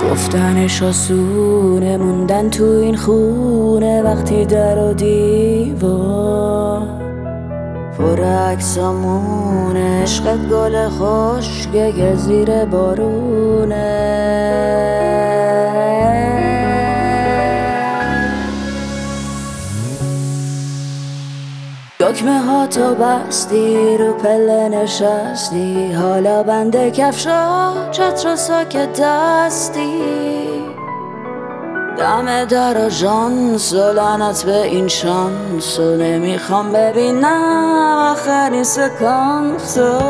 گفتنش آسونه، موندن تو این خونه وقتی در و دیوار پر عکسامونه. عشقت گل خشکه که زیر بارونه. دکمه ها تو بستی، رو پله نشستی، حالا بنده کفشا چتر ساکت دستی. دم در آژانس و لعنت به این شانس و نمیخوام ببینم آخرین سکانسو.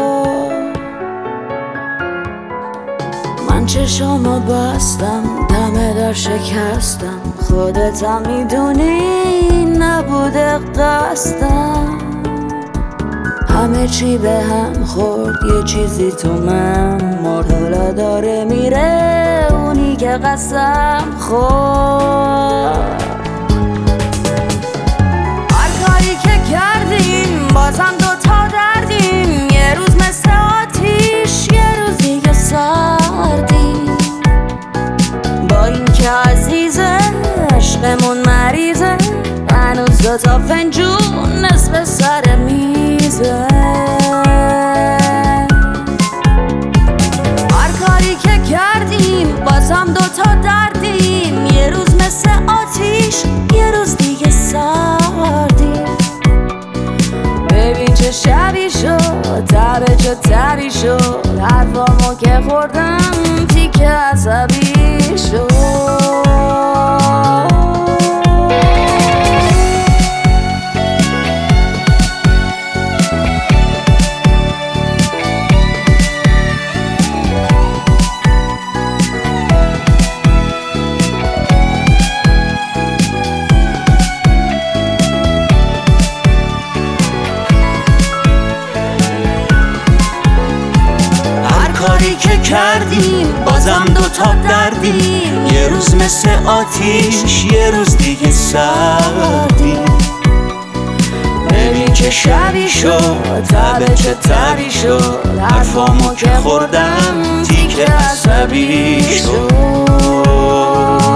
من چشامو بستم، دم در شکستم، خودتم میدونی نبوده قصدم. همه چی به هم خورد، یه چیزی تو من مرد، حالا داره میره اونی که قسم خورد. هر کاری که کردیم بازم دوتا دردیم، یه روز مثل آتیش یه روز دیگه سردیم. با این که عزیزه عشقمون مریضه، هنوز دوتا فنجون نصف سر میزه. هر کاری که کردیم بازم دوتا دردیم، یه روز مثل آتیش یه روز دیگه سردیم. ببین چه شبی شد، تبه چه تبی شد، حرفامو که خوردم تیکه عصبی شد. کاری که کردیم بازم دوتا دردیم، یه روز مثل آتیش یه روز دیگه سردیم. ببین چه شبی شد، تبه چه تبی شد، حرفامو که خوردم تیکه عصبی شد.